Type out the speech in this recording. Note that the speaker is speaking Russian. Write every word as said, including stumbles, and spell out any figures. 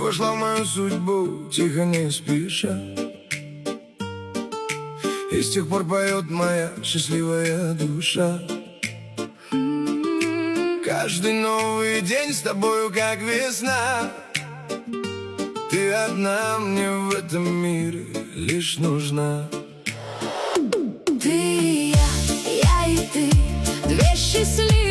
вошла в мою судьбу, тихо не спеша, и с тех пор поет моя счастливая душа. Каждый новый день с тобою как весна. Ты одна мне в этом мире лишь нужна. Ты и я, я и ты, две счастливые